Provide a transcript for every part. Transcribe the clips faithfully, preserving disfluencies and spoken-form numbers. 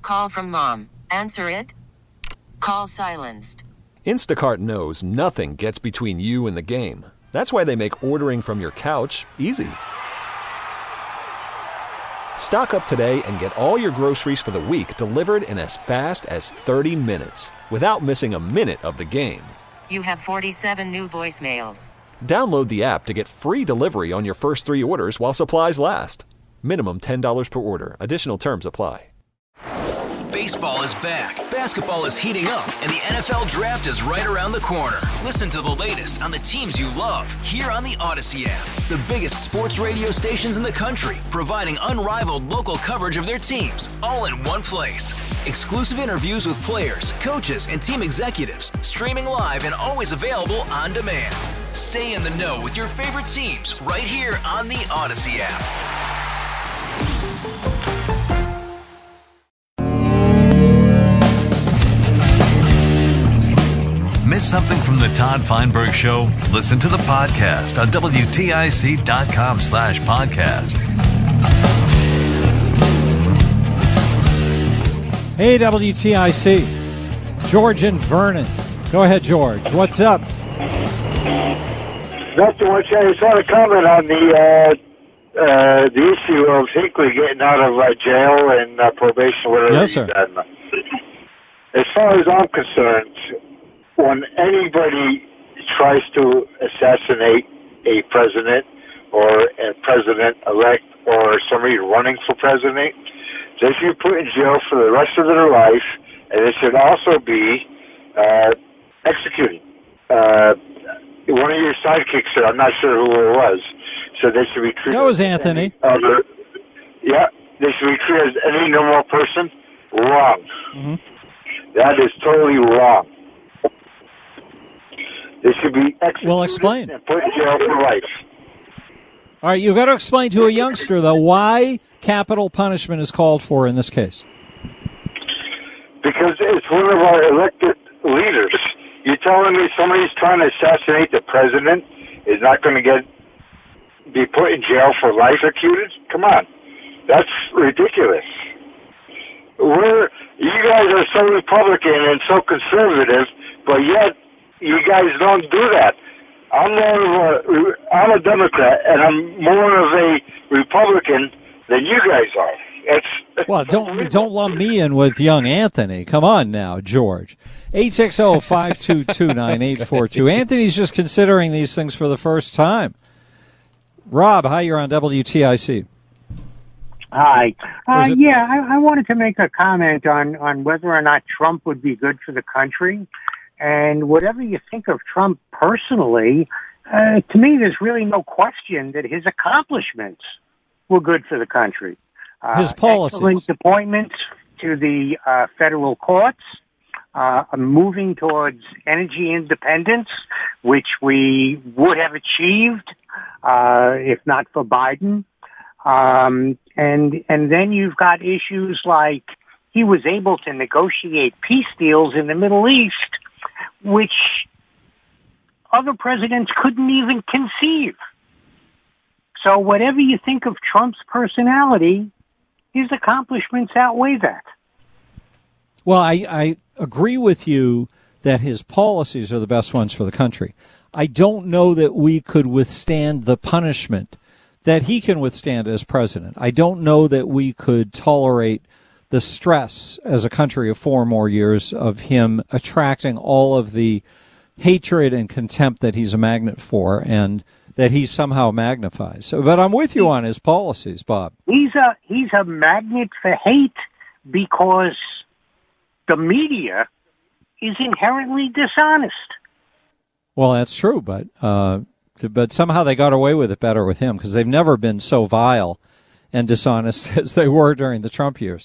call from mom. Answer it. Call silenced. Instacart knows nothing gets between you and the game. That's why they make ordering from your couch easy. Stock up today and get all your groceries for the week delivered in as fast as thirty minutes without missing a minute of the game. You have forty-seven new voicemails. Download the app to get free delivery on your first three orders while supplies last. Minimum ten dollars per order. Additional terms apply. Baseball is back, basketball is heating up, and the N F L Draft is right around the corner. Listen to the latest on the teams you love here on the Odyssey app. The biggest sports radio stations in the country, providing unrivaled local coverage of their teams, all in one place. Exclusive interviews with players, coaches, and team executives, streaming live and always available on demand. Stay in the know with your favorite teams right here on the Odyssey app. Miss something from the Todd Feinberg Show? Listen to the podcast on W T I C dot com slash podcast. Hey, W T I C. George and Vernon. Go ahead, George. What's up? Not too much. I just want to comment on the uh, uh, the issue of Hinckley getting out of uh, jail and uh, probation, whatever yes, he's sir. done. As far as I'm concerned, when anybody tries to assassinate a president or a president-elect or somebody running for president, they should be put in jail for the rest of their life, and they should also be uh, executed. Uh, one of your sidekicks said, I'm not sure who it was, so they should be treated. That was Anthony. Other, yeah, they should be treated as any normal person. Wrong. Mm-hmm. That is totally wrong. They should be executed well, explain. and put in jail for life. All right, you've got to explain to a youngster, though, why capital punishment is called for in this case. Because it's one of our elected leaders. You're telling me somebody's trying to assassinate the president is not going to get be put in jail for life executed? Come on. That's ridiculous. We're, you guys are so Republican and so conservative, but yet you guys don't do that. I'm more of a, I'm a Democrat, and I'm more of a Republican than you guys are. It's, well, don't don't lump me in with young Anthony. Come on now, George. eight six zero, five two two, nine eight four two. Anthony's just considering these things for the first time. Rob, hi, you're on W T I C. Hi. Uh, it- yeah, I, I wanted to make a comment on, on whether or not Trump would be good for the country. And whatever you think of Trump personally, uh, to me, there's really no question that his accomplishments were good for the country. Uh, His policies. Excellent appointments to the uh, federal courts, uh, moving towards energy independence, which we would have achieved uh, if not for Biden. Um, and and then you've got issues like he was able to negotiate peace deals in the Middle East, which other presidents couldn't even conceive. So whatever you think of Trump's personality, his accomplishments outweigh that. Well, I, I agree with you that his policies are the best ones for the country. I don't know that we could withstand the punishment that he can withstand as president. I don't know that we could tolerate the stress as a country of four more years of him attracting all of the hatred and contempt that he's a magnet for and that he somehow magnifies. So, but I'm with you on his policies, Bob. He's a he's a magnet for hate because the media is inherently dishonest. Well, that's true, but uh, but somehow they got away with it better with him because they've never been so vile and dishonest as they were during the Trump years.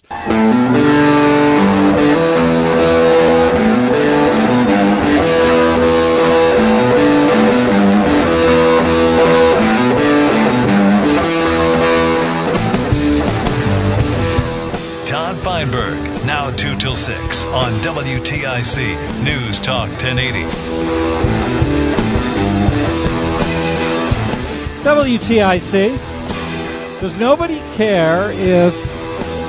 Todd Feinberg, now two till six on W T I C News Talk ten eighty. W T I C. Does nobody care if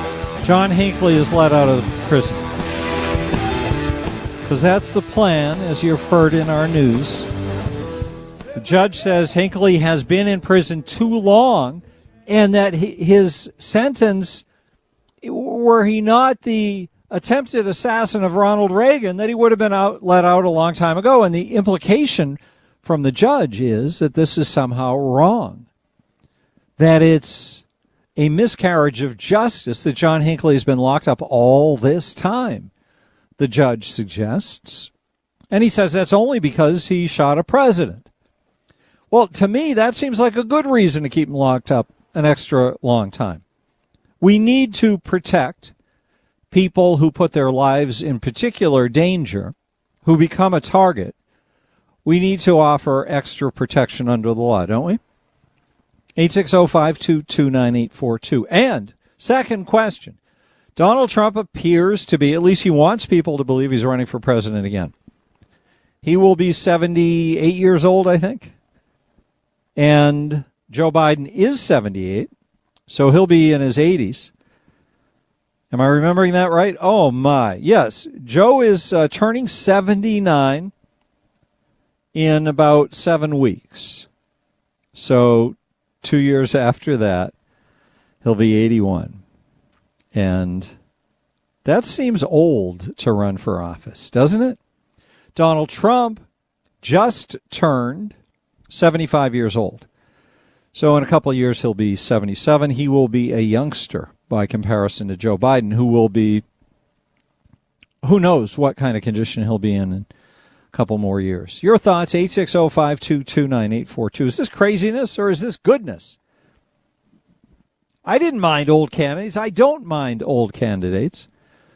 John Hinckley is let out of prison. Because that's the plan, as you've heard in our news. The judge says Hinckley has been in prison too long, and that his sentence, were he not the attempted assassin of Ronald Reagan, that he would have been out, let out a long time ago. And the implication from the judge is that this is somehow wrong, that it's a miscarriage of justice that John Hinckley has been locked up all this time, the judge suggests. And he says that's only because he shot a president. Well, to me, that seems like a good reason to keep him locked up an extra long time. We need to protect people who put their lives in particular danger, who become a target. We need to offer extra protection under the law, don't we? eight six zero, five two two, nine eight four two. And second question, Donald Trump appears to be, at least he wants people to believe he's running for president again. He will be seventy-eight years old, I think. And Joe Biden is seventy-eight, so he'll be in his eighties. Am I remembering that right? Oh, my. Yes, Joe is uh, turning seventy-nine in about seven weeks. So two years after that, he'll be eighty-one. And that seems old to run for office, doesn't it? Donald Trump just turned seventy-five years old. So in a couple of years, he'll be seventy-seven. He will be a youngster by comparison to Joe Biden, who will be, who knows what kind of condition he'll be in in a couple more years. Your thoughts, eight six zero, five two two, nine eight four two. Is this craziness or is this goodness? I didn't mind old candidates. I don't mind old candidates.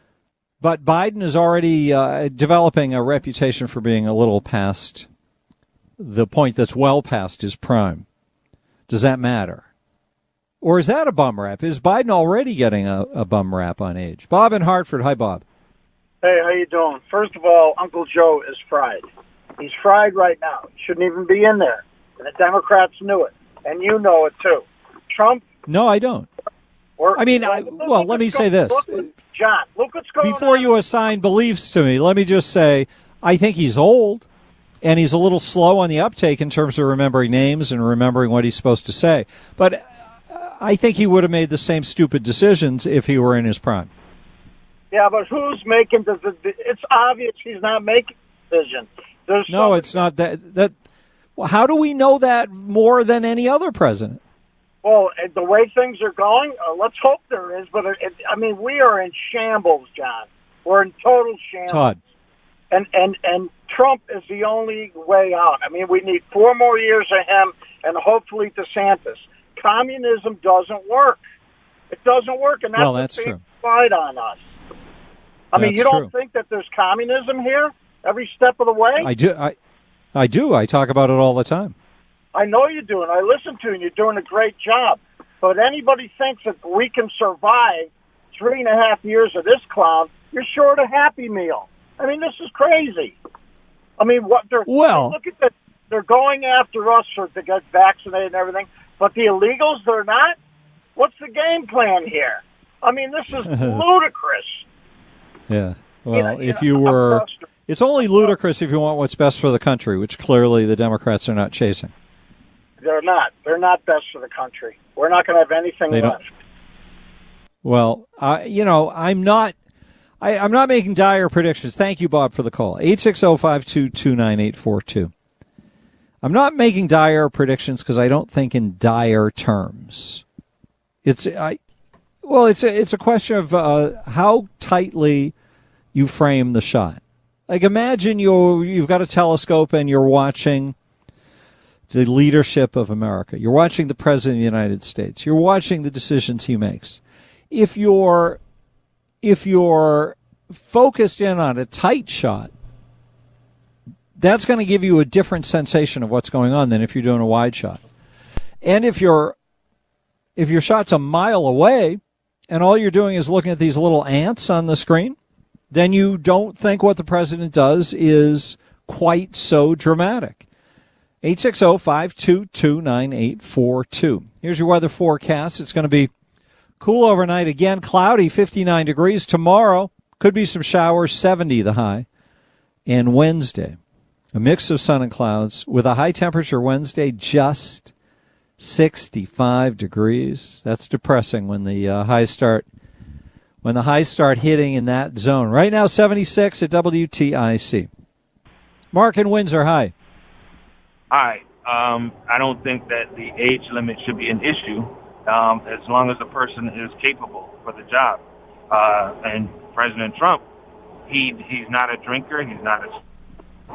But Biden is already uh, developing a reputation for being a little past the point that's well past his prime. Does that matter? Or is that a bum rap? Is Biden already getting a, a bum rap on age? Bob in Hartford. Hi, Bob. Hey, how you doing? First of all, Uncle Joe is fried. He's fried right now. He shouldn't even be in there. And the Democrats knew it. And you know it, too. Trump... No, I don't. Or, I mean, I, well, let me say this. Look, John, look what's going Before on. you assign beliefs to me, let me just say, I think he's old, and he's a little slow on the uptake in terms of remembering names and remembering what he's supposed to say. But I think he would have made the same stupid decisions if he were in his prime. Yeah, but who's making the... It's obvious he's not making decisions. There's no, it's not that... that. How do we know that more than any other president? Well, the way things are going, uh, let's hope there is. But, it, it, I mean, we are in shambles, John. We're in total shambles. Todd. And, and, and Trump is the only way out. I mean, we need four more years of him and hopefully DeSantis. Communism doesn't work. It doesn't work, and that's, well, that's what's being true. applied on us. I that's mean, you don't true. think that there's communism here every step of the way? I do. I, I do. I talk about it all the time. I know you do, and I listen to you, and you're doing a great job. But anybody thinks that we can survive three and a half years of this clown, you're short a Happy Meal. I mean, this is crazy. I mean, what they're well, look at that. They're going after us for to get vaccinated and everything, but the illegals, they're not. What's the game plan here? I mean, this is ludicrous. Yeah. Well, you know, if you you know, were, it's only ludicrous if you want what's best for the country, which clearly the Democrats are not chasing. They're not. They're not best for the country. We're not going to have anything they left. Don't. Well, uh, you know, I'm not. I, I'm not making dire predictions. Thank you, Bob, for the call. eight six zero, five two two, nine eight four two. I'm not making dire predictions because I don't think in dire terms. It's I. Well, it's a, it's a question of uh, how tightly you frame the shot. Like, imagine you you've got a telescope and you're watching the leadership of America. You're watching the President of the United States. You're watching the decisions he makes. If you're if you're focused in on a tight shot, that's going to give you a different sensation of what's going on than if you're doing a wide shot. And if you're if your shot's a mile away and all you're doing is looking at these little ants on the screen, then you don't think what the president does is quite so dramatic. eight six zero, five two two, nine eight four two. Here's your weather forecast. It's going to be Cool overnight. Again, cloudy, fifty-nine degrees. Tomorrow, could be some showers, seventy the high. And Wednesday, a mix of sun and clouds with a high temperature Wednesday, just sixty-five degrees. That's depressing when the uh, highs start when the highs start hitting in that zone. Right now, seventy-six at W T I C. Mark in Windsor, hi. Hi. Um, I don't think that the age limit should be an issue um, as long as the person is capable for the job. Uh, and President Trump, he he's not a drinker. He's not a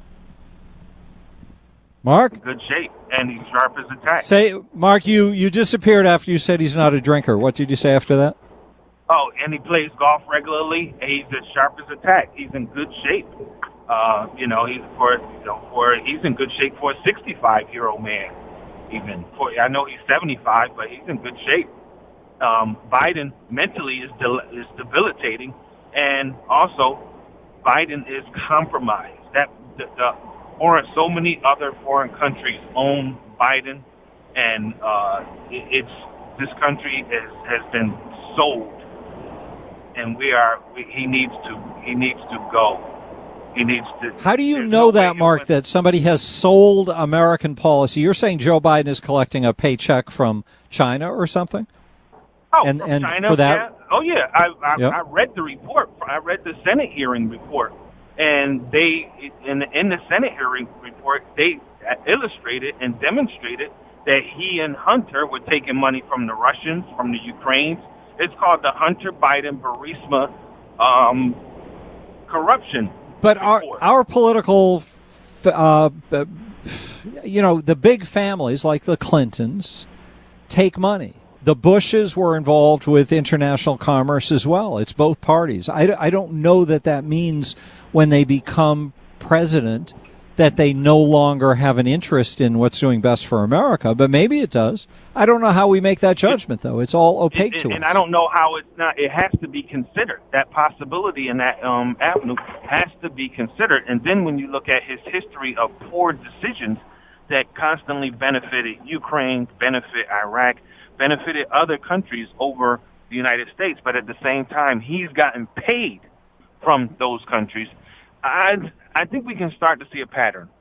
Mark? Good shape, and he's sharp as a tack. Say, Mark, you, you disappeared after you said he's not a drinker. What did you say after that? Oh, and he plays golf regularly. And he's as sharp as a tack. He's in good shape. Uh, you know, he's for you know for he's in good shape for a sixty-five-year-old man. Even for I know he's seventy-five, but he's in good shape. Um, Biden mentally is del- is debilitating, and also Biden is compromised. That the, the or so many other foreign countries own Biden, and uh, it, it's this country is, has been sold, and we are. We, he needs to. He needs to go. He needs to. How do you know no that, Mark, that somebody has sold American policy? You're saying Joe Biden is collecting a paycheck from China or something? Oh, and, from and China, for that, yeah. Oh yeah, I I, yep. I read the report. I read the Senate hearing report, and they in the, in the Senate hearing report they illustrated and demonstrated that he and Hunter were taking money from the Russians, from the Ukrainians. It's called the Hunter Biden Burisma um, corruption. But our report. our political, uh, you know, the big families like the Clintons take money. The Bushes were involved with international commerce as well. It's both parties. I, I don't know that that means when they become president that they no longer have an interest in what's doing best for America, but maybe it does. I don't know how we make that judgment, though. It's all opaque and, to us. And I don't know how it's not. It has to be considered. That possibility and that um, avenue has to be considered. And then when you look at his history of poor decisions that constantly benefited Ukraine, benefit Iraq, benefited other countries over the United States, but at the same time, he's gotten paid from those countries. I I think we can start to see a pattern.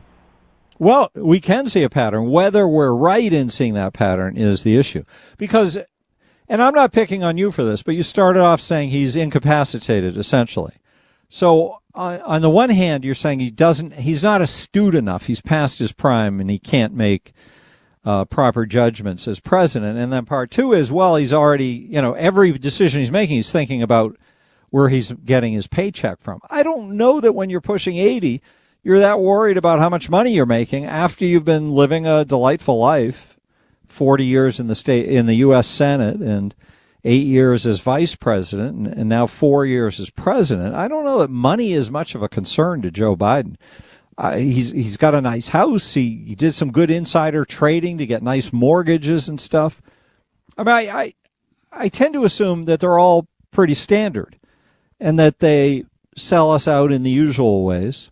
Well, we can see a pattern. Whether we're right in seeing that pattern is the issue. Because, and I'm not picking on you for this, but you started off saying he's incapacitated, essentially. So on, on the one hand, you're saying he doesn't, he's not astute enough. He's past his prime and he can't make Uh, proper judgments as president. And then part two is, well, he's already, you know, every decision he's making, he's thinking about where he's getting his paycheck from. I don't know that when you're pushing eighty, you're that worried about how much money you're making after you've been living a delightful life, forty years in the state, in the U S Senate and eight years as vice president and, and now four years as president. I don't know that money is much of a concern to Joe Biden. Uh, he's he's got a nice house. He, he did some good insider trading to get nice mortgages and stuff. I mean, I, I I tend to assume that they're all pretty standard, and that they sell us out in the usual ways.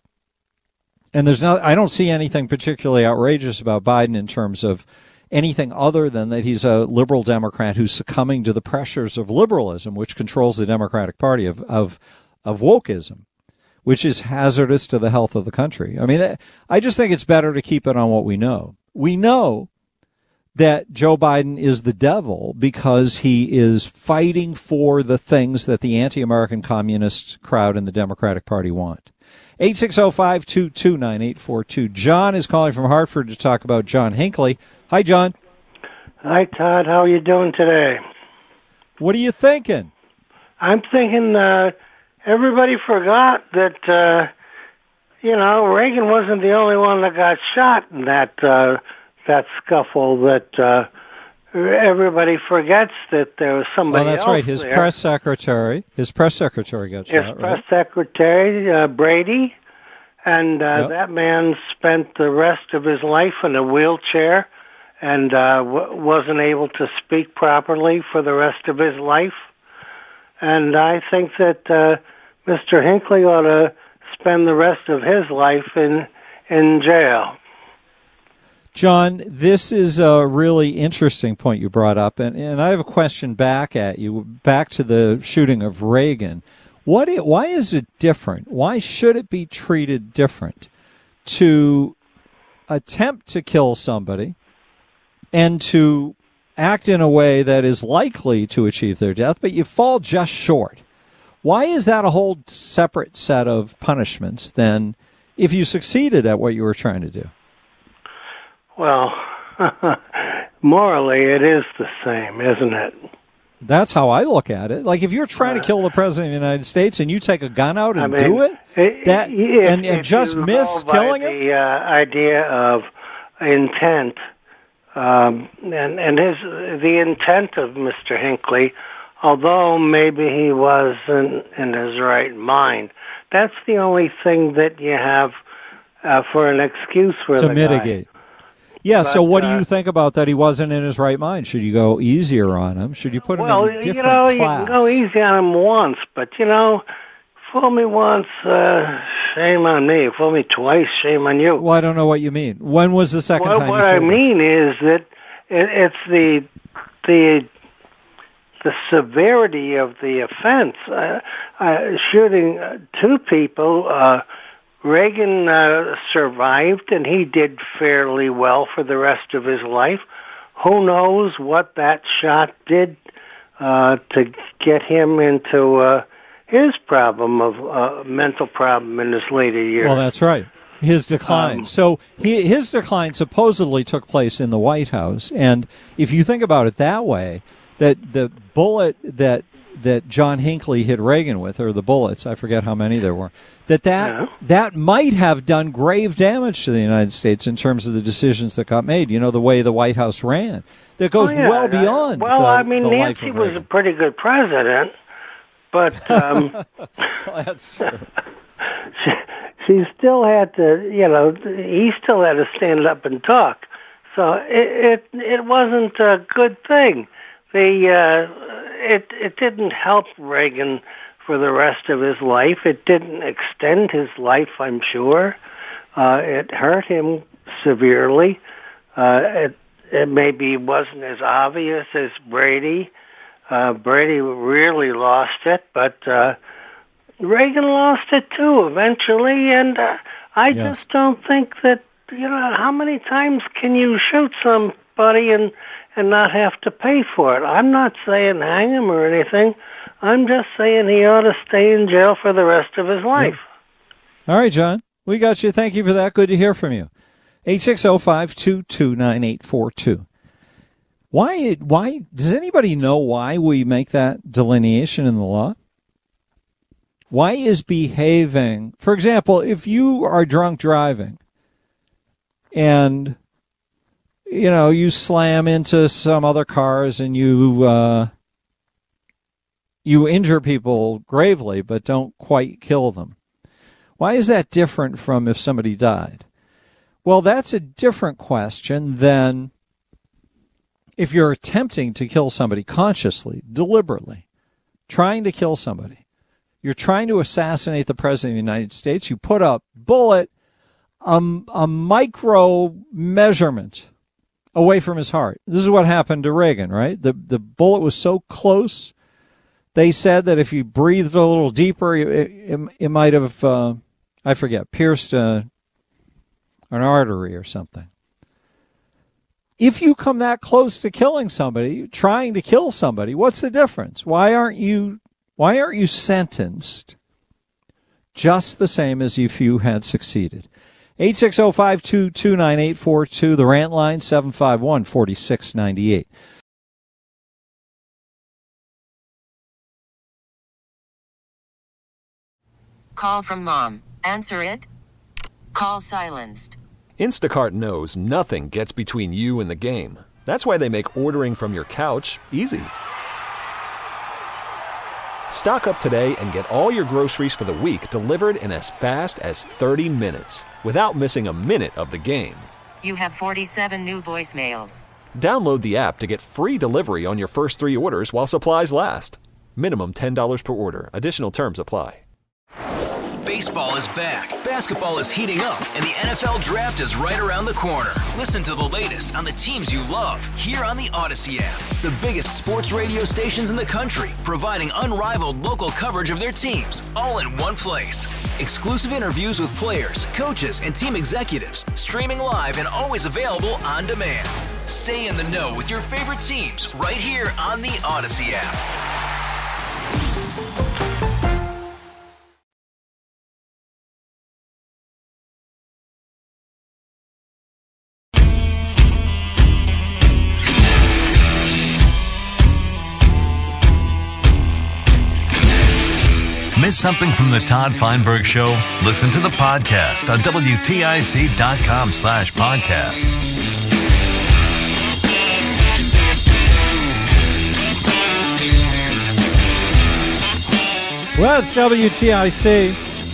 And there's not. I don't see anything particularly outrageous about Biden in terms of anything other than that he's a liberal Democrat who's succumbing to the pressures of liberalism, which controls the Democratic Party of of of wokeism, which is hazardous to the health of the country. I mean, I just think it's better to keep it on what we know. We know that Joe Biden is the devil because he is fighting for the things that the anti-American communist crowd in the Democratic Party want. eight six zero, five two two, nine eight four two. John is calling from Hartford to talk about John Hinckley. Hi, John. Hi, Todd. How are you doing today? What are you thinking? I'm thinking uh, everybody forgot that, uh, you know, Reagan wasn't the only one that got shot in that uh, that scuffle, that uh, everybody forgets that there was somebody else. Oh, that's else right. His there. press secretary, his press secretary got His shot, press right? secretary, uh, Brady, and uh, Yep. that man spent the rest of his life in a wheelchair and uh, w- wasn't able to speak properly for the rest of his life. And I think that uh, Mister Hinckley ought to spend the rest of his life in in jail. John, this is a really interesting point you brought up, and, and I have a question back at you, back to the shooting of Reagan. What? It, why is it different? Why should it be treated different to attempt to kill somebody and to act in a way that is likely to achieve their death, but you fall just short? Why is that a whole separate set of punishments than if you succeeded at what you were trying to do? Well, morally, it is the same, isn't it? That's how I look at it. Like, if you're trying to kill the President of the United States and you take a gun out and I mean, do it, that if, and, and if just you miss go killing by him? the uh, idea of intent, um, and, and his the intent of Mister Hinckley, although maybe he wasn't in his right mind, that's the only thing that you have uh, for an excuse for to the mitigate. guy. Yeah, But, so what do uh, you think about that he wasn't in his right mind? Should you go easier on him? Should you put him Well, in a different you know, class? you can go easy on him once, but, you know, fool me once, uh, shame on me. Fool me twice, shame on you. Well, I don't know what you mean. When was the second Well, time what you I fooled him? mean is that it, it's the the the severity of the offense. Uh, uh, shooting uh, two people, uh, Reagan uh, survived, and he did fairly well for the rest of his life. Who knows what that shot did uh, to get him into uh, his problem of uh, mental problem in his later years. Well, that's right. His decline. Um, so he, his decline supposedly took place in the White House. And if you think about it that way, that the bullet that that John Hinckley hit Reagan with, or the bullets, I forget how many there were, that that, Yeah. that might have done grave damage to the United States in terms of the decisions that got made, you know, the way the White House ran. That goes Oh, yeah. well beyond Well, the, I mean, the life Nancy of was a Reagan. pretty good president, but um, That's true. she, she still had to, you know, he still had to stand up and talk. So it it, it wasn't a good thing. The uh, it it didn't help Reagan for the rest of his life. It didn't extend his life, I'm sure. Uh, it hurt him severely. Uh, it it maybe wasn't as obvious as Brady. Uh, Brady really lost it, but uh, Reagan lost it too eventually. And uh, I Yes. just don't think that, you know, how many times can you shoot somebody and and not have to pay for it? I'm not saying hang him or anything. I'm just saying he ought to stay in jail for the rest of his life. All right, John. We got you. Thank you for that. Good to hear from you. eight six zero, five two two, nine eight four two. Why, why, does anybody know why we make that delineation in the law? Why is behaving, for example, if you are drunk driving and, you know, you slam into some other cars and you, uh, you injure people gravely but don't quite kill them. Why is that different from if somebody died? Well, that's a different question than if you're attempting to kill somebody consciously, deliberately, trying to kill somebody. You're trying to assassinate the President of the United States. You put a bullet, um, a micro measurement away from his heart. This is what happened to Reagan, right? The, the bullet was so close. They said that if you breathed a little deeper, it, it, it might have, uh, I forget, pierced a, an artery or something. If you come that close to killing somebody, trying to kill somebody, what's the difference? Why aren't you, why aren't you sentenced just the same as if you had succeeded? eight six zero, five two two, nine eight four two, the rant line, seven five one, four six nine eight. Call from mom. Answer it. Call silenced. Instacart knows nothing gets between you and the game. That's why they make ordering from your couch easy. Stock up today and get all your groceries for the week delivered in as fast as thirty minutes without missing a minute of the game. You have forty-seven new voicemails. Download the app to get free delivery on your first three orders while supplies last. Minimum ten dollars per order. Additional terms apply. Baseball is back, basketball is heating up, and the N F L Draft is right around the corner. Listen to the latest on the teams you love here on the Odyssey app. The biggest sports radio stations in the country, providing unrivaled local coverage of their teams, all in one place. Exclusive interviews with players, coaches, and team executives, streaming live and always available on demand. Stay in the know with your favorite teams right here on the Odyssey app. Miss something from the Todd Feinberg Show? Listen to the podcast on W T I C dot com slash podcast. Well, it's W T I C.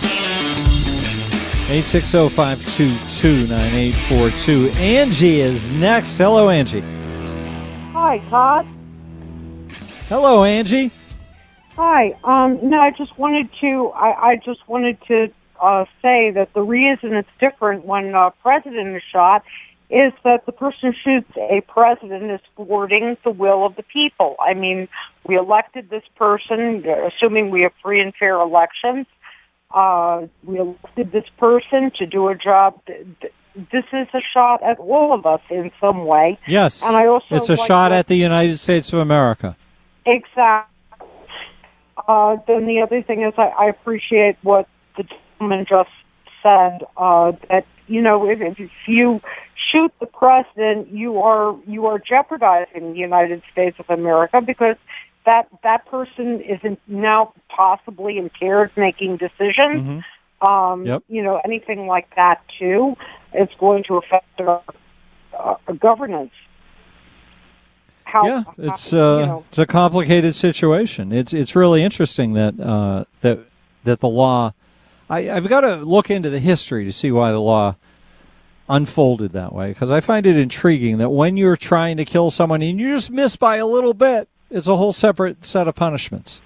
eight six zero, five two two, nine eight four two. Angie is next. Hello, Angie. Hi, Todd. Hello, Angie. Hi. Um, no, I just wanted to. I, I just wanted to uh, say that the reason it's different when a president is shot is that the person who shoots a president is thwarting the will of the people. I mean, we elected this person, assuming we have free and fair elections. Uh, we elected this person to do a job. This is a shot at all of us in some way. Yes. And I also it's a like shot what, at the United States of America. Exactly. Uh, then the other thing is I, I appreciate what the gentleman just said, uh, that, you know, if, if you shoot the president, you are you are jeopardizing the United States of America because that that person is now possibly impaired making decisions. Mm-hmm. Um, yep. You know, anything like that, too, it's going to affect our, our governance. How, yeah, it's how, uh, you know. it's a complicated situation. It's it's really interesting that uh, that that the law. I, I've got to look into the history to see why the law unfolded that way, because I find it intriguing that when you're trying to kill someone and you just miss by a little bit, it's a whole separate set of punishments.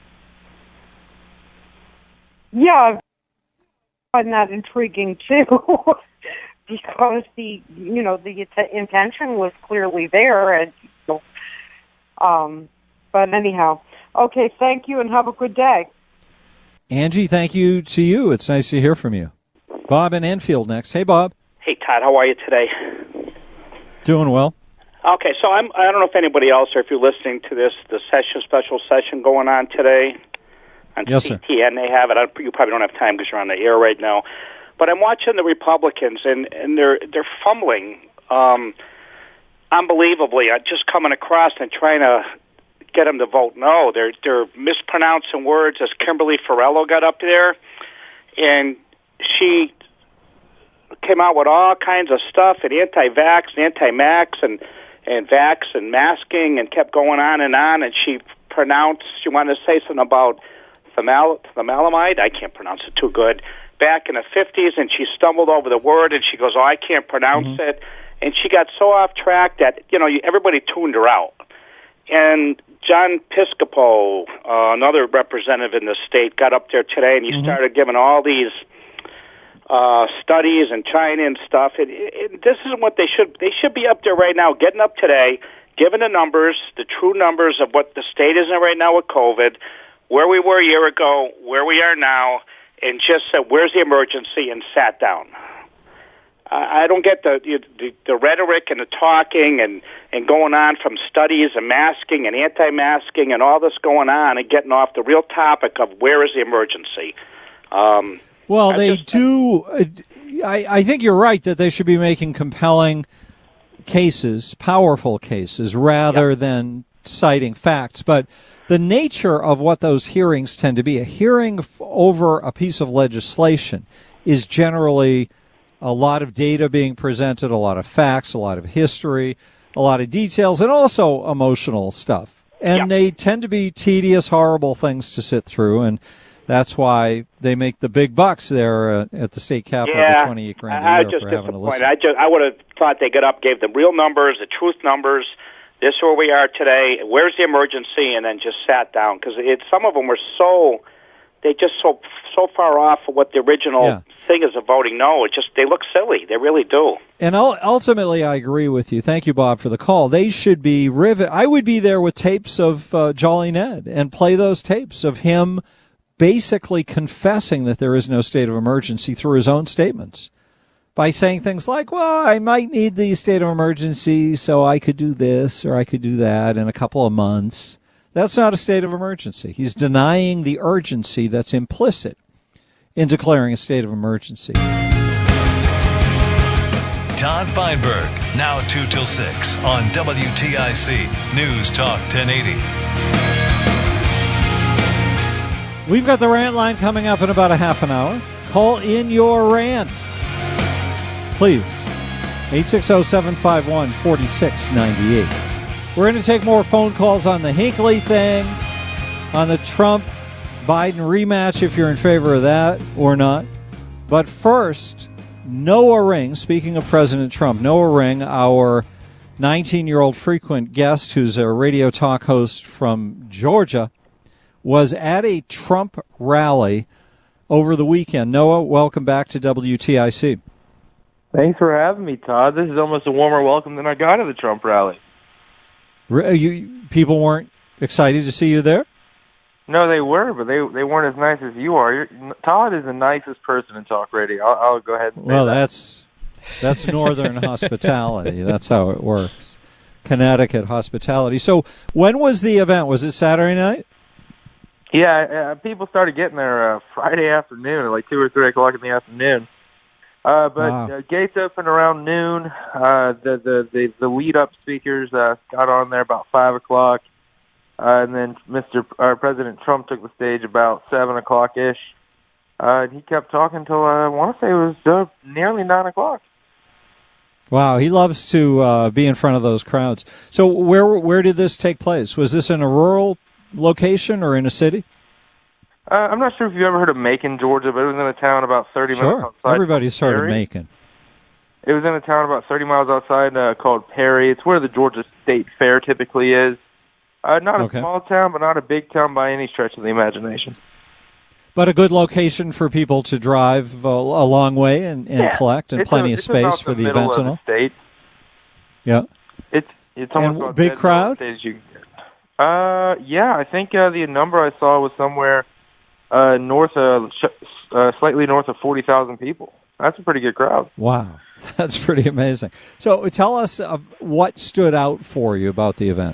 Yeah, I find that intriguing too, because the you know the intention was clearly there, and. You know, Um, but anyhow, okay, thank you and have a good day. Angie, thank you to you. It's nice to hear from you. Bob in Enfield next. Hey, Bob. Hey, Todd, how are you today? Doing well. Okay, so I'm, I don't know if anybody else or if you're listening to this, the session, special session going on today on yes, C T N. Sir. They have it. I, you probably don't have time because you're on the air right now. But I'm watching the Republicans, and, and they're they're fumbling. Um, Unbelievably, I'm just coming across and trying to get them to vote no. They're they're mispronouncing words as Kimberly Ferrello got up there, and she came out with all kinds of stuff and anti-vax, and anti-max, and and vax and masking, and kept going on and on. And she pronounced she wanted to say something about thamal thamalamide. I can't pronounce it too good. Back in the fifties, and she stumbled over the word, and she goes, "Oh, I can't pronounce mm-hmm. it." And she got so off track that, you know, everybody tuned her out. And John Piscopo, uh, another representative in the state, got up there today, and he mm-hmm. started giving all these uh, studies and China and stuff. It, it, this isn't what they should. They should be up there right now, getting up today, giving the numbers, the true numbers of what the state is in right now with COVID, where we were a year ago, where we are now, and just said, where's the emergency, and sat down. I don't get the, the the rhetoric and the talking and, and going on from studies and masking and anti-masking and all this going on and getting off the real topic of where is the emergency. Um, well, I they just, do. I, I think you're right that they should be making compelling cases, powerful cases, rather yeah. than citing facts. But the nature of what those hearings tend to be, a hearing over a piece of legislation, is generally a lot of data being presented, a lot of facts, a lot of history, a lot of details, and also emotional stuff. And yep. they tend to be tedious, horrible things to sit through, and that's why they make the big bucks there uh, at the state capitol, yeah, the twenty-eight grand a I year just for having to listen. I just I would have thought they got up, gave them real numbers, the truth numbers. This is where we are today. Where's the emergency? And then just sat down, because some of them were so they just so so far off of what the original Yeah. thing is of voting no. It just they look silly. They really do. And ul- ultimately, I agree with you. Thank you, Bob, for the call. They should be rivet. I would be there with tapes of uh, Jolly Ned and play those tapes of him basically confessing that there is no state of emergency through his own statements by saying things like, well, I might need the state of emergency so I could do this or I could do that in a couple of months. That's not a state of emergency. He's denying the urgency that's implicit in declaring a state of emergency. Todd Feinberg, now two till six on W T I C News Talk ten eighty. We've got the rant line coming up in about a half an hour. Call in your rant, please. eight six zero, seven five one, four six nine eight. We're going to take more phone calls on the Hinckley thing, on the Trump-Biden rematch, if you're in favor of that or not. But first, Noah Ring, speaking of President Trump, Noah Ring, our nineteen-year-old frequent guest who's a radio talk host from Georgia, was at a Trump rally over the weekend. Noah, welcome back to W T I C. Thanks for having me, Todd. This is almost a warmer welcome than I got at the Trump rally. Re- You, people weren't excited to see you there? No, they were, but they they weren't as nice as you are. You're, Todd is the nicest person in talk radio. I'll, I'll go ahead and say Well, that. that's that's Northern hospitality. That's how it works. Connecticut hospitality. So when was the event? Was it Saturday night? Yeah, uh, people started getting there uh, Friday afternoon at like two or three o'clock in the afternoon. Uh, but Wow. uh, gates opened around noon. Uh, the, the the the lead up speakers uh, got on there about five o'clock, uh, and then Mister Uh, President Trump took the stage about seven o'clock ish. Uh, and he kept talking until uh, I want to say it was uh, nearly nine o'clock. Wow, he loves to uh, be in front of those crowds. So where where did this take place? Was this in a rural location or in a city? Uh, I'm not sure if you've ever heard of Macon, Georgia, but it was in a town about thirty minutes Sure, outside. everybody's heard of Perry. Macon. It was in a town about thirty miles outside uh, called Perry. It's where the Georgia State Fair typically is. Uh, not a Okay. small town, but not a big town by any stretch of the imagination. But a good location for people to drive uh, a long way and, and Yeah. collect, and It's plenty a- of it's about space for the middle events of and the all. state. Yeah. It's it's almost And about big as middle crowd? of the state as you can get. Uh, yeah, I think uh, the number I saw was somewhere uh, north of sh- uh, slightly north of forty thousand people. That's a pretty good crowd. Wow, that's pretty amazing. So tell us uh, what stood out for you about the event.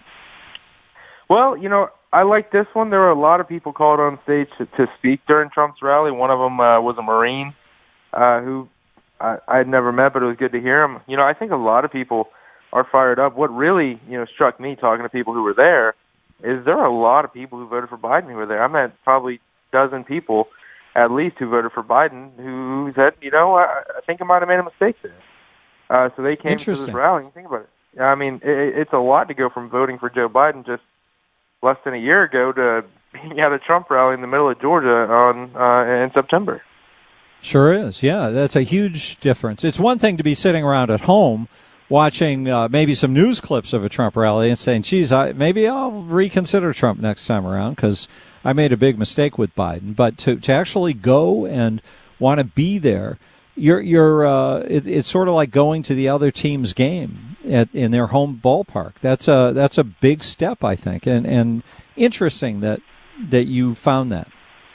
Well, you know, I like this one. There were a lot of people called on stage to, to speak during Trump's rally. One of them uh, was a Marine uh, who I had never met, but it was good to hear him. You know, I think a lot of people are fired up. What really, you know, struck me talking to people who were there is there are a lot of people who voted for Biden who were there. I met probably a dozen people at least who voted for Biden who said, you know, I, I think I might have made a mistake there. Uh, so they came to this Interesting. rally. Think about it. I mean, it, it's a lot to go from voting for Joe Biden just less than a year ago to being at a Trump rally in the middle of Georgia on uh, in September. Sure is. Yeah, that's a huge difference. It's one thing to be sitting around at home watching uh, maybe some news clips of a Trump rally and saying, geez, I, maybe I'll reconsider Trump next time around because I made a big mistake with Biden. But to, to actually go and want to be there, you're, you're, uh, it, it's sort of like going to the other team's game at, in their home ballpark. That's a, that's a big step, I think, and, and interesting that, that you found that.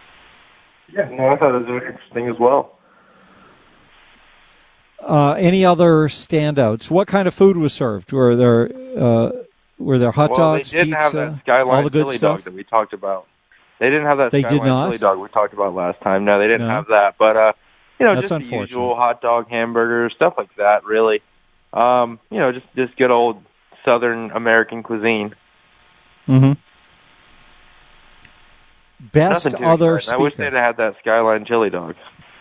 Yeah, no, I thought it was interesting as well. Uh, any other standouts? What kind of food was served? Were there uh, were there hot well, dogs, they didn't pizza, have that Skyline all the good chili stuff? dog that we talked about. They didn't have that They did Skyline not? chili dog we talked about last time. No, they didn't No. have that. But uh, you know, That's just the unfortunate. usual hot dog, hamburgers, stuff like that. Really, um, you know, just just good old Southern American cuisine. Mm-hmm. Best Nothing too other exciting. I wish speaker. they'd have had that Skyline chili dog.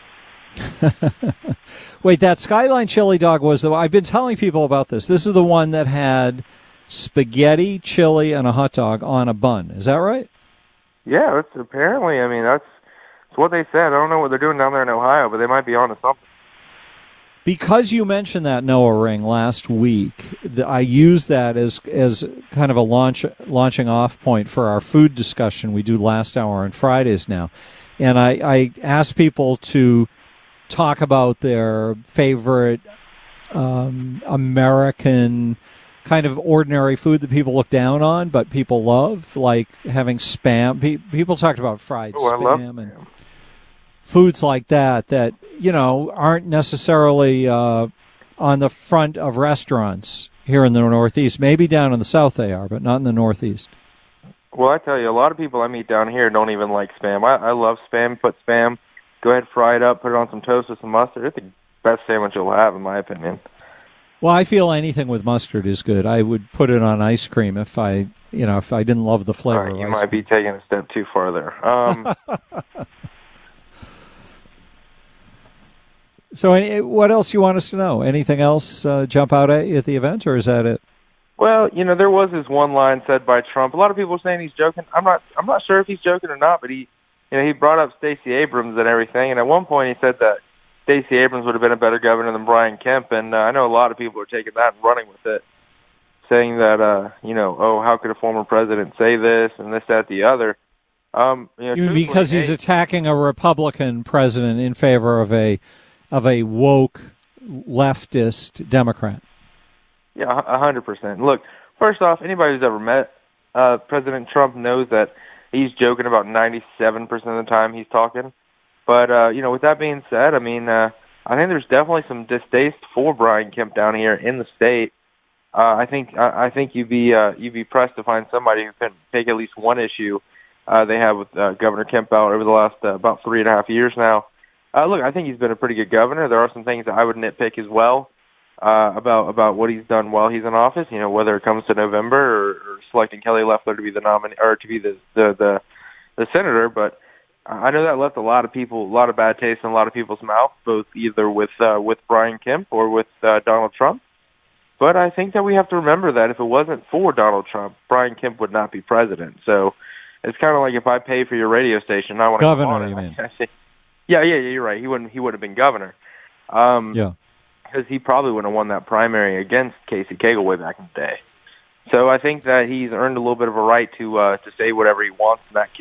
Wait, that Skyline chili dog was the. I've been telling people about this. This is the one that had spaghetti, chili, and a hot dog on a bun. Is that right? Yeah, that's apparently. I mean, that's, that's what they said. I don't know what they're doing down there in Ohio, but they might be on to something. Because you mentioned that Noah Ring last week, th- I used that as as kind of a launch launching off point for our food discussion we do last hour on Fridays now. And I, I asked people to talk about their favorite um, American kind of ordinary food that people look down on, but people love, like having Spam. Pe- people talked about fried oh, Spam and foods like that that, you know, aren't necessarily uh, on the front of restaurants here in the Northeast. Maybe down in the South they are, but not in the Northeast. Well, I tell you, a lot of people I meet down here don't even like Spam. I, I love Spam. Put Spam, go ahead, fry it up, put it on some toast with some mustard. It's the best sandwich you'll have, in my opinion. Well, I feel anything with mustard is good. I would put it on ice cream if I, you know, if I didn't love the flavor. Right, of you ice might cream. be taking a step too far there. Um, so, any, what else you want us to know? Anything else uh, jump out at you at the event, or is that it? Well, you know, there was this one line said by Trump. A lot of people are saying he's joking. I'm not. I'm not sure if he's joking or not. But he, you know, he brought up Stacey Abrams and everything. And at one point, he said that Stacey Abrams would have been a better governor than Brian Kemp. And uh, I know a lot of people are taking that and running with it, saying that, uh, you know, oh, how could a former president say this and this, that, the other? Um, you know, You mean because he's hey, attacking a Republican president in favor of a of a woke leftist Democrat? Yeah, a hundred percent. Look, first off, anybody who's ever met uh, President Trump knows that he's joking about ninety-seven percent of the time he's talking. But uh, you know, with that being said, I mean, uh, I think there's definitely some distaste for Brian Kemp down here in the state. Uh, I think I, I think you'd be uh, you'd be pressed to find somebody who can take at least one issue uh, they have with uh, Governor Kemp out over the last uh, about three and a half years now. Uh, look, I think he's been a pretty good governor. There are some things that I would nitpick as well. Uh, about about what he's done while he's in office, you know, whether it comes to November or, or selecting Kelly Loeffler to be the nominee or to be the the the, the senator. But I know that left a lot of people, a lot of bad taste in a lot of people's mouth, both either with uh, with Brian Kemp or with uh, Donald Trump. But I think that we have to remember that if it wasn't for Donald Trump, Brian Kemp would not be president. So it's kind of like if I pay for your radio station, I want to governor. You mean? Yeah, yeah, yeah. You're right. He wouldn't. He would have been governor. Um, yeah. Because he probably wouldn't have won that primary against Casey Cagle way back in the day. So I think that he's earned a little bit of a right to uh, to say whatever he wants in that case.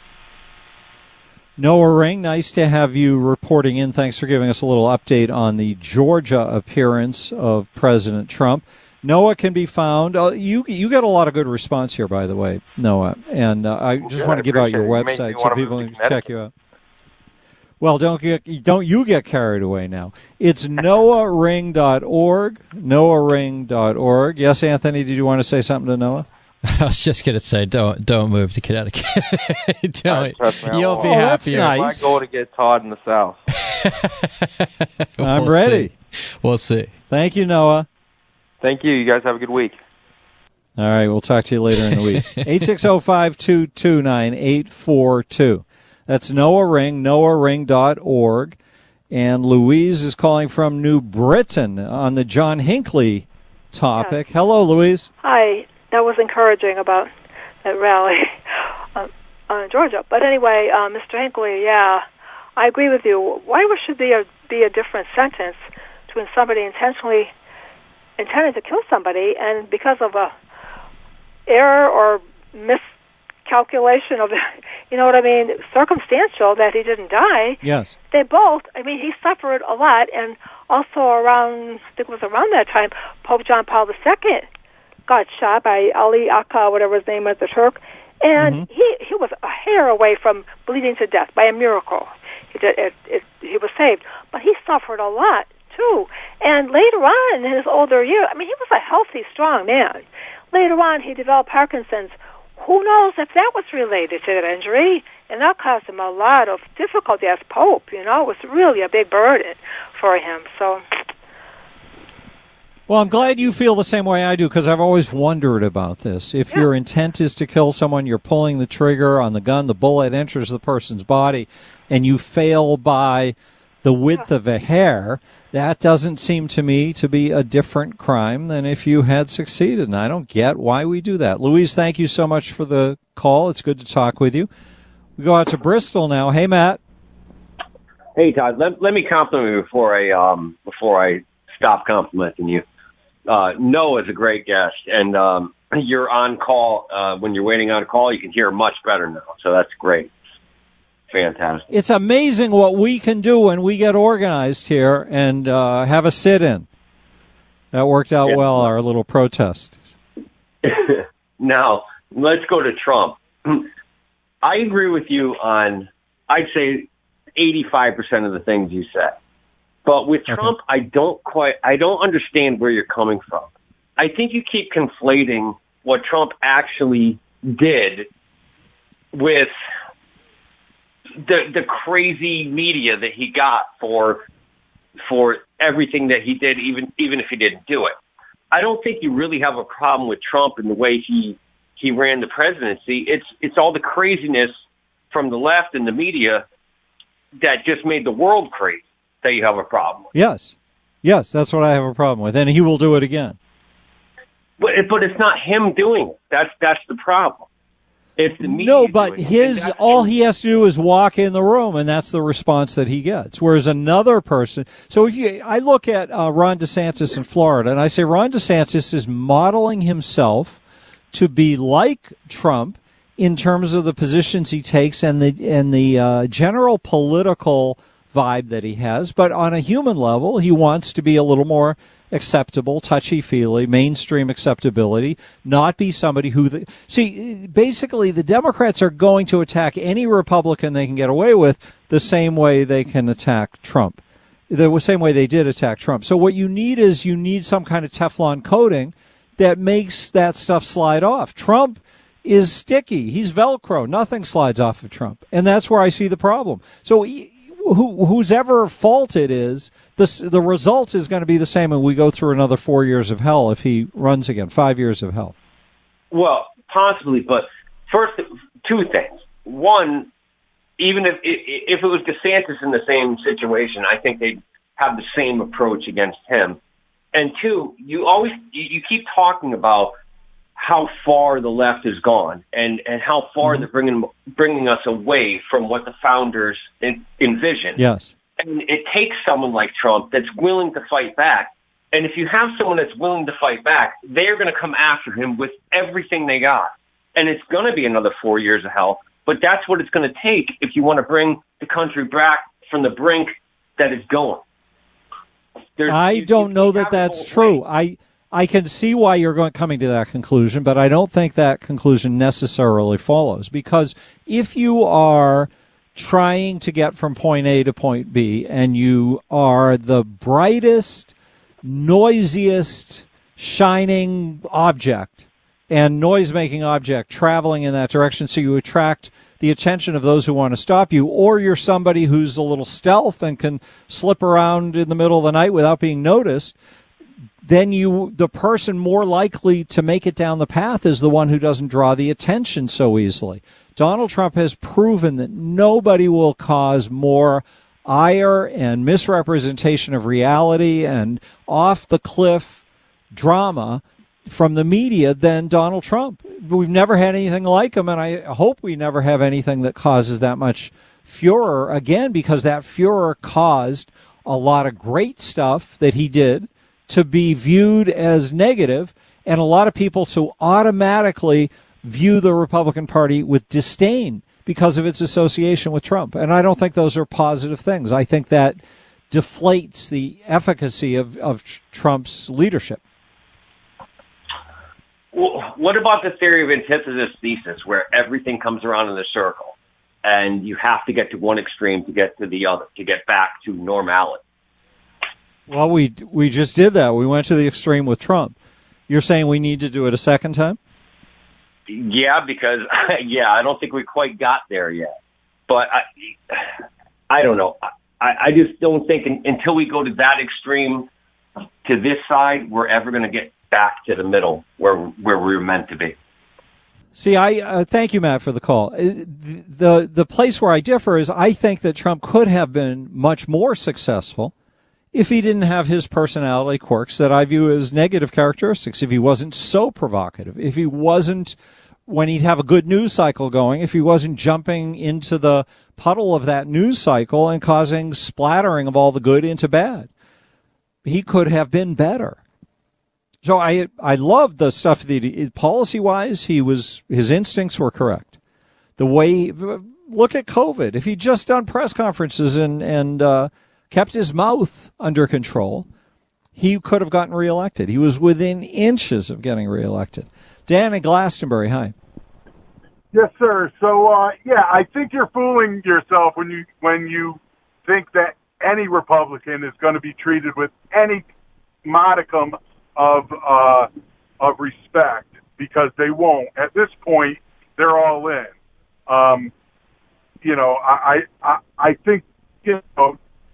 Noah Ring, nice to have you reporting in. Thanks for giving us a little update on the Georgia appearance of President Trump. Noah can be found. Uh, you you got a lot of good response here, by the way, Noah. And uh, I just yeah, want to give out your website so people can check you out. Well, don't get don't you get carried away now. It's noah ring dot org, noah ring dot org. Yes, Anthony, did you want to say something to Noah? I was just going to say, don't don't move to Connecticut. don't, me, you'll be oh, happier. Nice. My goal to get Todd in the South. I'm we'll ready. See. We'll see. Thank you, Noah. Thank you. You guys have a good week. All right, we'll talk to you later in the week. eight six zero, five two two, nine eight four two. That's Noah Ring, noah ring dot org. And Louise is calling from New Britain on the John Hinckley topic. Yes. Hello, Louise. Hi. That was encouraging about that rally uh, uh, in Georgia. But anyway, uh, Mister Hinckley, yeah, I agree with you. Why should there be a different sentence between somebody intentionally intending to kill somebody and because of a error or miscalculation of, you know what I mean, circumstantial that he didn't die? Yes. They both, I mean, he suffered a lot, and also around, I think it was around that time, Pope John Paul the Second got shot by Ali Akka, whatever his name was, the Turk, and mm-hmm. he he was a hair away from bleeding to death by a miracle. He did it, it, he was saved, but he suffered a lot too. And later on in his older years, I mean, he was a healthy, strong man. Later on, he developed Parkinson's. Who knows if that was related to that injury? And that caused him a lot of difficulty as Pope. You know, it was really a big burden for him. So. Well, I'm glad you feel the same way I do because I've always wondered about this. If yeah. your intent is to kill someone, you're pulling the trigger on the gun, the bullet enters the person's body, and you fail by the width yeah. of a hair, that doesn't seem to me to be a different crime than if you had succeeded. And I don't get why we do that. Louise, thank you so much for the call. It's good to talk with you. We go out to Bristol now. Hey, Matt. Hey, Todd. Let, let me compliment you before I um before I stop complimenting you. Uh, Noah's a great guest, and um, you're on call. Uh, when you're waiting on call, you can hear much better now, so that's great. fantastic. It's amazing what we can do when we get organized here and uh, have a sit-in. That worked out yeah. well, our little protest. Now, let's go to Trump. I agree with you on, I'd say, eighty-five percent of the things you said. But with Trump, okay. I don't quite, I don't understand where you're coming from. I think you keep conflating what Trump actually did with the the crazy media that he got for for everything that he did, even even if he didn't do it. I don't think you really have a problem with Trump and the way he he ran the presidency. It's it's all the craziness from the left and the media that just made the world crazy that you have a problem with. Yes. Yes, that's what I have a problem with. And he will do it again. But but it's not him doing it. That's that's the problem. It's the media. No, but his all he has to do is walk in the room, and that's the response that he gets. Whereas another person. So if you, I look at uh, Ron DeSantis in Florida, and I say Ron DeSantis is modeling himself to be like Trump in terms of the positions he takes and the and the uh, general political vibe that he has. But on a human level, he wants to be a little more acceptable, touchy-feely, mainstream acceptability, not be somebody who... The, see, basically, the Democrats are going to attack any Republican they can get away with the same way they can attack Trump, the same way they did attack Trump. So what you need is you need some kind of Teflon coating that makes that stuff slide off. Trump is sticky. He's Velcro. Nothing slides off of Trump. And that's where I see the problem. So who, whose ever fault it is, this, the result is going to be the same, and we go through another four years of hell if he runs again, five years of hell. Well, possibly, but first, two things. One, even if if it was DeSantis in the same situation, I think they'd have the same approach against him. And two, you always you keep talking about how far the left has gone and, and how far mm-hmm. they're bringing bringing us away from what the founders en- envisioned. Yes. And it takes someone like Trump that's willing to fight back. And if you have someone that's willing to fight back, they're going to come after him with everything they got. And it's going to be another four years of hell. But that's what it's going to take if you want to bring the country back from the brink that it's going. There's, I you, don't you know that that's true. I I can see why you're going coming to that conclusion, but I don't think that conclusion necessarily follows. Because if you are trying to get from point A to point B, and you are the brightest, noisiest, shining object and noise-making object traveling in that direction, so you attract the attention of those who want to stop you, or you're somebody who's a little stealth and can slip around in the middle of the night without being noticed, then you, the person more likely to make it down the path is the one who doesn't draw the attention so easily. Donald Trump has proven that nobody will cause more ire and misrepresentation of reality and off-the-cliff drama from the media than Donald Trump. We've never had anything like him, and I hope we never have anything that causes that much furor again, because that furor caused a lot of great stuff that he did to be viewed as negative, and a lot of people to automatically view the Republican Party with disdain because of its association with Trump. And I don't think those are positive things. I think that deflates the efficacy of, of Trump's leadership. Well, what about the theory of antithesis thesis, where everything comes around in a circle and you have to get to one extreme to get to the other, to get back to normality? Well, we we just did that. We went to the extreme with Trump. You're saying we need to do it a second time? Yeah, because, yeah, I don't think we quite got there yet. But I, I don't know. I, I just don't think in, until we go to that extreme to this side, we're ever going to get back to the middle where where we were meant to be. See, I uh, thank you, Matt, for the call. The the place where I differ is I think that Trump could have been much more successful if he didn't have his personality quirks that I view as negative characteristics, if he wasn't so provocative, if he wasn't, when he'd have a good news cycle going, if he wasn't jumping into the puddle of that news cycle and causing splattering of all the good into bad. He could have been better. So I I love the stuff that he, policy-wise, he was, his instincts were correct. The way, look at COVID. If he'd just done press conferences and, and uh, kept his mouth under control, he could have gotten reelected. He was within inches of getting reelected. Dan in Glastonbury, hi. Yes, sir. So, uh, yeah, I think you're fooling yourself when you when you think that any Republican is going to be treated with any modicum of uh, of respect, because they won't. At this point, they're all in. Um, you know, I, I I think you know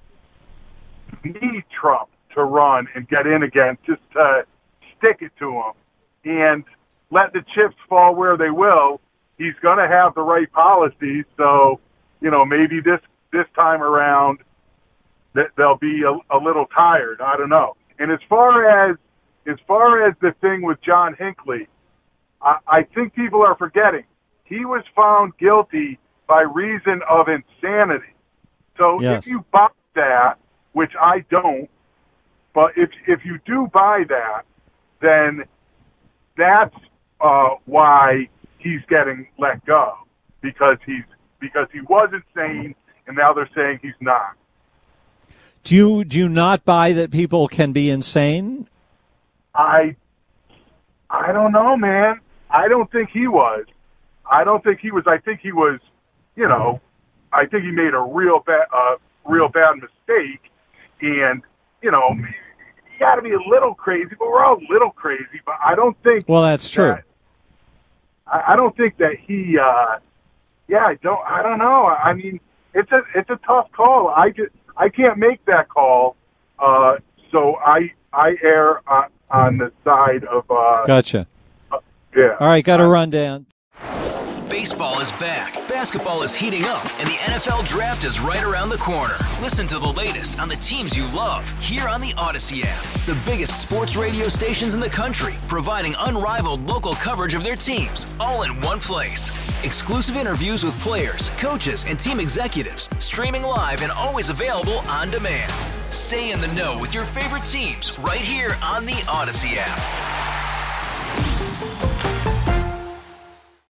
need Trump to run and get in again, just to stick it to him and let the chips fall where they will. He's going to have the right policies, so you know maybe this this time around that they'll be a, a little tired. I don't know. And as far as as far as the thing with John Hinckley, I, I think people are forgetting he was found guilty by reason of insanity. So yes. if you buy that, which I don't, but if if you do buy that, then that's uh, why he's getting let go, because he's because he was insane, and now they're saying he's not. Do you do you not buy that people can be insane? I I don't know, man. I don't think he was. I don't think he was. I think he was. You know, I think he made a real bad, uh, real bad mistake, and you know, you got to be a little crazy. But we're all a little crazy. But I don't think. Well, that's true. That, I, I don't think that he. Uh, yeah, I don't. I don't know. I mean, it's a it's a tough call. I just I can't make that call. Uh, so I I err on, on the side of. Uh, Gotcha. Uh, yeah. All right, got to run down. Baseball is back, basketball is heating up, and the N F L Draft is right around the corner. Listen to the latest on the teams you love here on the Odyssey app. The biggest sports radio stations in the country, providing unrivaled local coverage of their teams, all in one place. Exclusive interviews with players, coaches, and team executives, streaming live and always available on demand. Stay in the know with your favorite teams right here on the Odyssey app.